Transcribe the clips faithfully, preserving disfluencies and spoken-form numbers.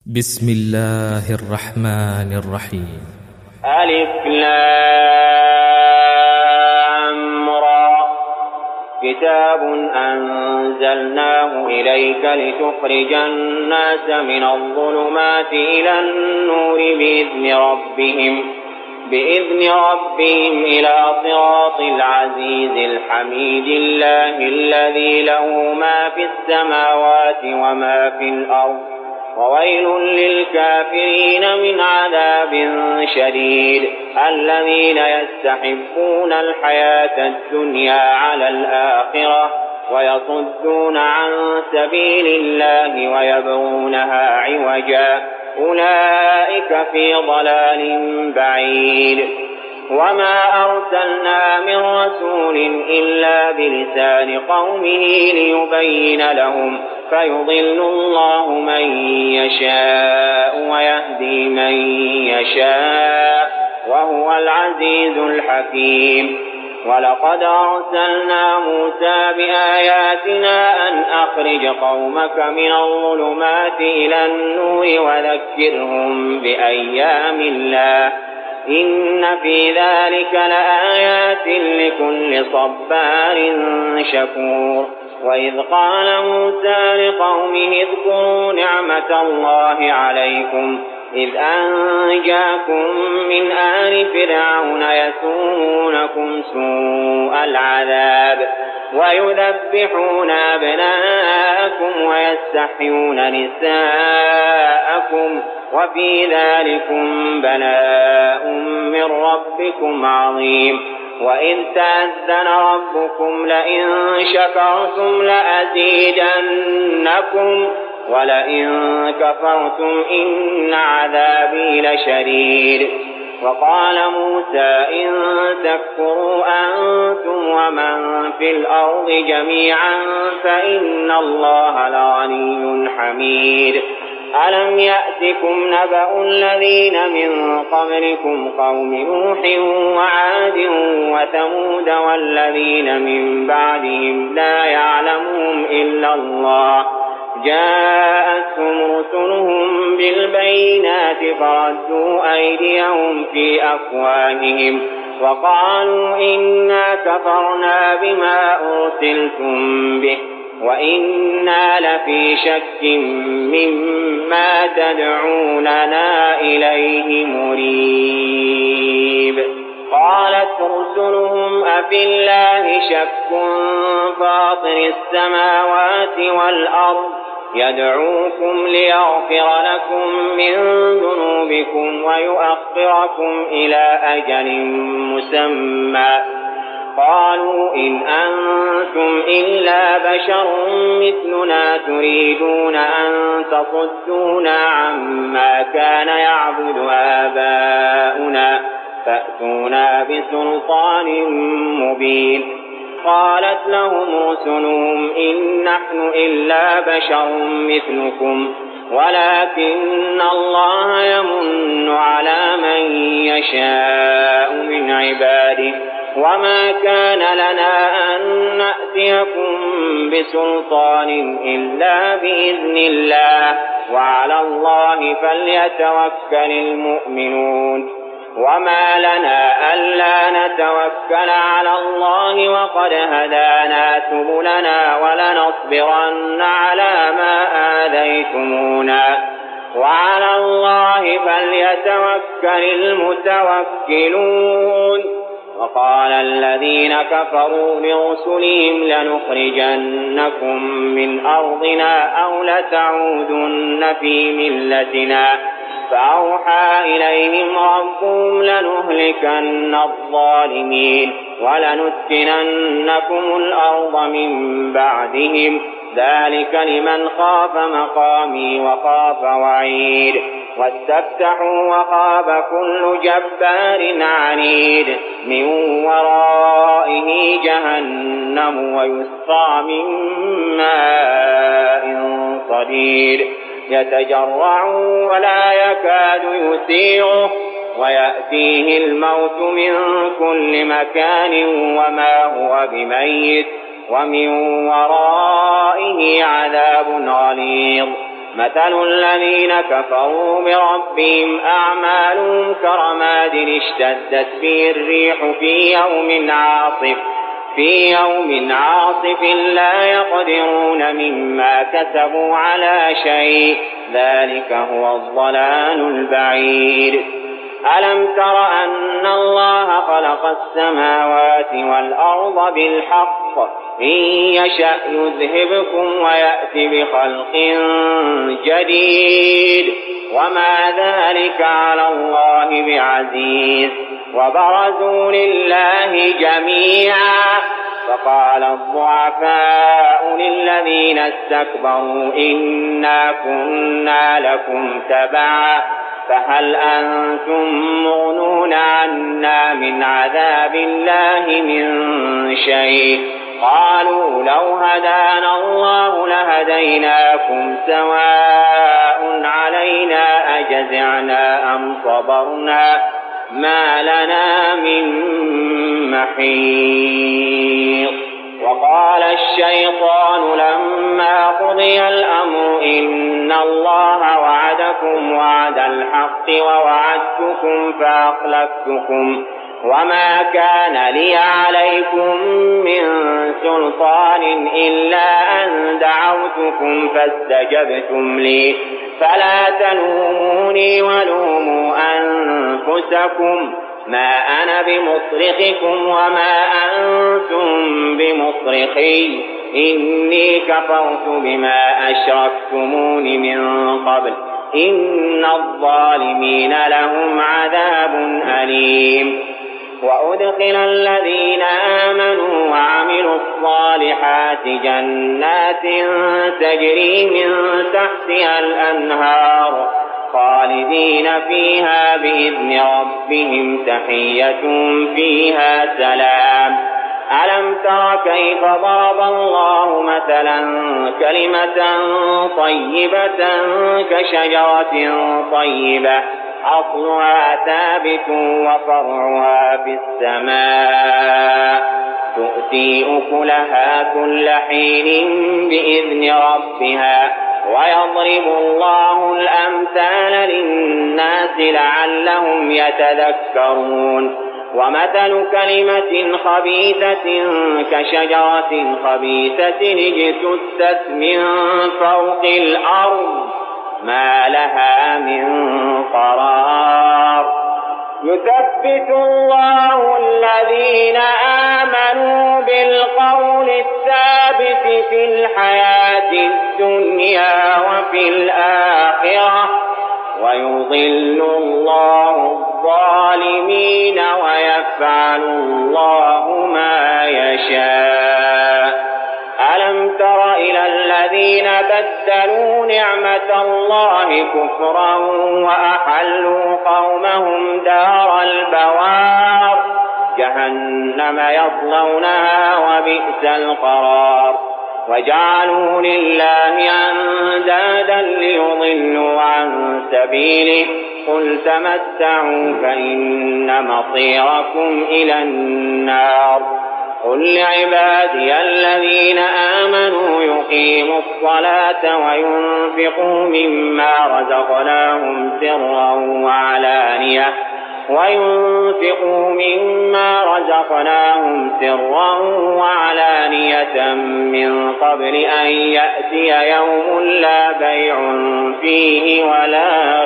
بسم الله الرحمن الرحيم. ألف لام را كتاب أنزلناه إليك لتخرج الناس من الظلمات إلى النور بإذن ربهم بإذن ربهم إلى صراط العزيز الحميد الله الذي له ما في السماوات وما في الأرض وويل للكافرين من عذاب شديد الذين يستحبون الحياة الدنيا على الآخرة ويصدون عن سبيل الله ويبغونها عوجا أولئك في ضلال بعيد. وما أرسلنا من رسول إلا بلسان قومه ليبين لهم فيضل الله من يشاء ويهدي من يشاء وهو العزيز الحكيم. ولقد أرسلنا موسى بآياتنا أن أخرج قومك من الظلمات إلى النور وذكرهم بأيام الله إن في ذلك لآيات لكل صبار شكور. وإذ قال موسى لقومه اذكروا نعمة الله عليكم إذ أنجاكم من آل فرعون يسومونكم سوء العذاب ويذبحون أبناءكم ويستحيون نساءكم وفي ذلكم بلاء من ربكم عظيم. وإذ تأذن ربكم لئن شكرتم لأزيدنكم ولئن كفرتم إن عذابي لشديد. وقال موسى إن تكفروا أنتم ومن في الأرض جميعا فإن الله لغني حميد. ألم يأتكم نبأ الذين من قبلكم قوم نوح وعاد وثمود والذين من بعدهم لا يعلمهم إلا الله جاءتهم رسلهم بالبينات فردوا أيديهم في أفواههم وقالوا إنا كفرنا بما أرسلتم به وإنا لفي شك مما تدعوننا إليه مريب. قالت رسلهم أفي الله شك فاطر السماوات والأرض يدعوكم ليغفر لكم من ذنوبكم ويؤخركم إلى أجل مسمى قالوا إن أنتم إلا بشر مثلنا تريدون أن تصدونا عما كان يعبد آباؤنا فأتونا بسلطان مبين. قالت لهم رسلهم إن نحن إلا بشر مثلكم ولكن الله يمن على من يشاء من عباده وما كان لنا أن نأتيكم بسلطان إلا بإذن الله وعلى الله فليتوكل المؤمنون. وما لنا ألا نتوكل على الله وقد هدانا سبلنا ولنصبرن على ما آذيتمونا وعلى الله فليتوكل المتوكلون. وقال الذين كفروا لرسلهم لنخرجنكم من أرضنا أو لتعودن في ملتنا فأوحى إليهم ربهم لنهلكن الظالمين ولنسكننكم الأرض من بعدهم ذلك لمن خاف مقامي وخاف وعيد. واستفتحوا وخاب كل جبار عنيد من ورائه جهنم ويسقى من ماء صديد يتجرع ولا يكاد يسيغه ويأتيه الموت من كل مكان وما هو بميت ومن ورائه عذاب غليظ. مثل الذين كفروا بربهم أعمالهم كرماد اشتدت به الريح في يوم عاصف في يوم عاصف لا يقدرون مما كسبوا على شيء ذلك هو الضلال البعيد. ألم تر أن الله خلق السماوات والأرض بالحق إن يشأ يذهبكم ويأتي بخلق جديد وما ذلك على الله بعزيز. وبرزوا لله جميعا فقال الضعفاء للذين استكبروا إنا كنا لكم تبعا فهل أنتم مغنون عنا من عذاب الله من شيء قالوا لو هدانا الله لهديناكم سواء علينا أجزعنا أم صبرنا ما لنا من محيص. وقال الشيطان لما قضي الأمر إن الله وعدكم وعد الحق ووعدتكم فأخلفتكم وما كان لي عليكم من سلطان إلا أن دعوتكم فاستجبتم لي فلا تلوموني ولوموا أنفسكم ما أنا بمصرخكم وما أنتم بمصرخي إني كفرت بما أشركتمون من قبل إن الظالمين لهم عذاب أليم. وأدخل الذين آمنوا وعملوا الصالحات جنات تجري من تحتها الأنهار خالدين فيها بإذن ربهم تحيتهم فيها سلام. ألم تر كيف ضرب الله مثلا كلمة طيبة كشجرة طيبة أصلها ثابت وفرعها في السماء تؤتي أكلها كل حين بإذن ربها ويضرب الله الأمثال للناس لعلهم يتذكرون. ومثل كلمة خبيثة كشجرة خبيثة اجتثت من فوق الأرض ما لها من قرار. يثبت الله الذين آمنوا بالقول الثابت في الحياة الدنيا وفي الآخرة ويضل الله الظالمين ويفعل الله ما يشاء. ألم تر إلى الذين بدلوا نعمة الله كفرا وأحلوا قومهم دار البوار جهنم يصلونها وبئس القرار. وجعلوا لله أندادا ليضلوا عن سبيله قل تمتعوا فإن مصيركم إلى النار. قل لعبادي الذين آمنوا يقيموا الصلاة وينفقوا مما رزقناهم سرا وعلانية وينفقوا مما رزقناهم سرا وعلانية من قبل أن يأتي يوم لا بيع فيه ولا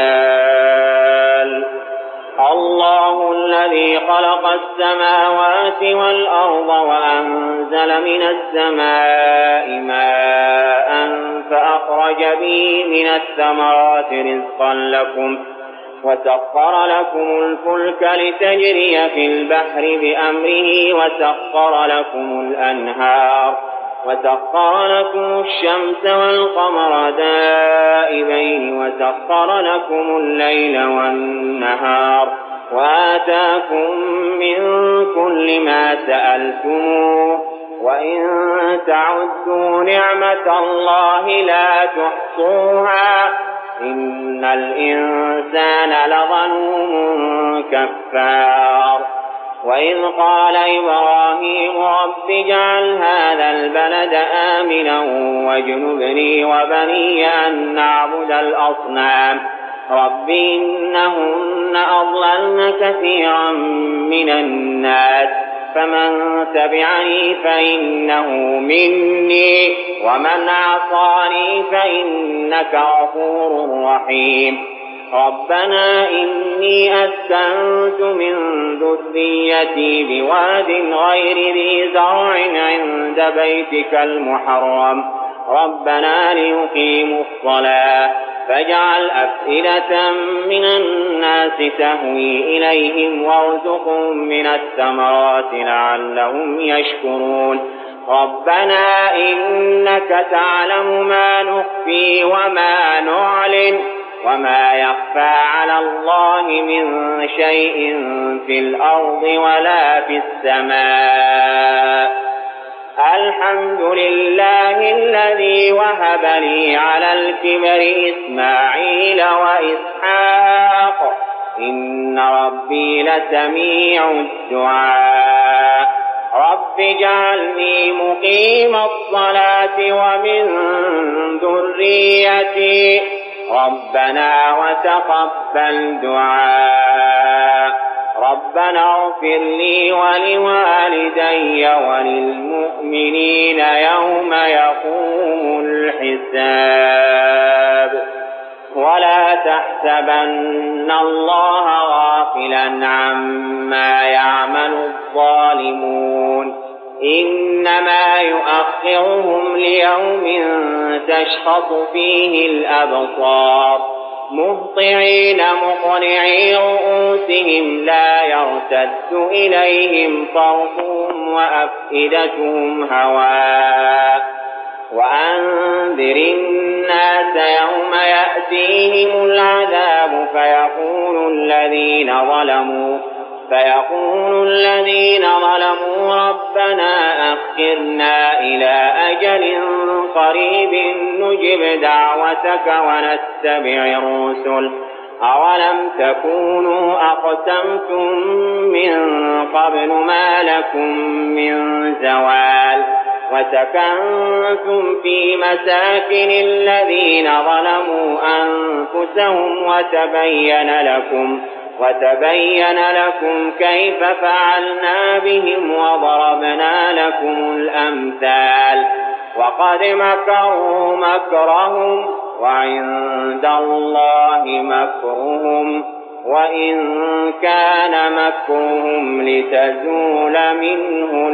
خلال. الله الذي خلق السماوات والأرض وأنزل من السماء ماء فأخرج به من الثمرات رزقا لكم وسخر لكم الفلك لتجري في البحر بأمره وسخر لكم الأنهار وسخر لكم الشمس والقمر دائبين وسخر لكم الليل والنهار وآتاكم من كل ما سألتموه وإن تعدوا نعمة الله لا تحصوها إن الإنسان لظلوم كفار. وإذ قال إبراهيم رب اجعل هذا البلد آمنا واجنبني وبني أن نعبد الأصنام رب إنهن أضللن كثيرا من الناس فمن تبعني فإنه مني ومن عصاني فإنك غفور رحيم ربنا إني أسكنت من ذريتي بواد غير ذي زرع عند بيتك المحرم ربنا ليقيموا الصلاة فاجعل أفئدة من الناس تهوي إليهم وارزقهم من الثمرات لعلهم يشكرون ربنا إنك تعلم ما نخفي وما نعلن وما يخفى على الله من شيء في الأرض ولا في السماء الحمد لله الذي وهب لي على الكبر إسماعيل وإسحاق إن ربي لسميع الدعاء رب اجعلني مقيم الصلاة ومن ذريتي ربنا وتقبل دعاء ربنا اغفر لي ولوالدي وللمؤمنين يوم يقوم الحساب ولا تحسبن الله غافلا عما يعمل الظالمون إنما يؤخرهم ليوم تشخص فيه الأبصار مهطعين مقنعي رؤوسهم لا يرتد إليهم طرفهم وأفئدتهم هواء وأنذر الناس يوم يأتيهم العذاب فيقول الذين ظلموا فيقول الذين ظلموا ربنا أخرنا إلى أجل قريب نجب دعوتك ونتبع الرسل أولم تكونوا أقسمتم من قبل ما لكم من زوال وسكنتم في مساكن الذين ظلموا أنفسهم وتبين لكم وتبين لكم كيف فعلنا بهم وضربنا لكم الأمثال وقد مكروا مكرهم وعند الله مكرهم وإن كان مكرهم لتزول منه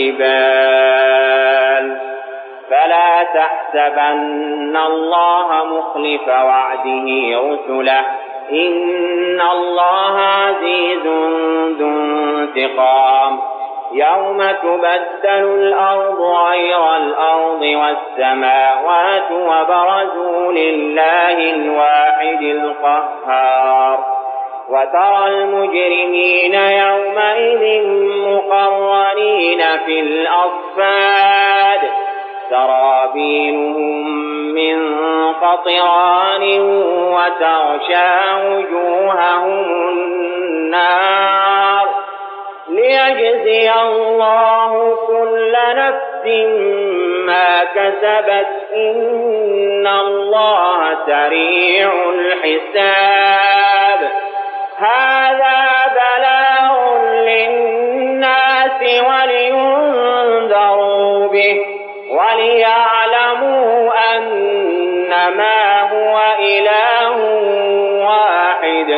الجبال فلا تحسبن الله مخلف وعده رسله إن الله عزيز ذو انتقام يوم تبدل الأرض غير الأرض والسماوات وبرزوا لله الواحد القهار وترى المجرمين يومئذ مقرنين في الأصفاد سرابيلهم من قطران وتغشى وجوههم النار ليجزي الله كل نفس ما كسبت إن الله سريع الحساب هذا بلاغ للناس ولينذروا به وليعلموا أنما هو إله واحد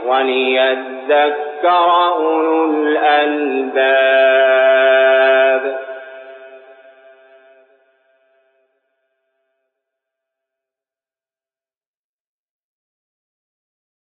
وليذكر أولو الألباب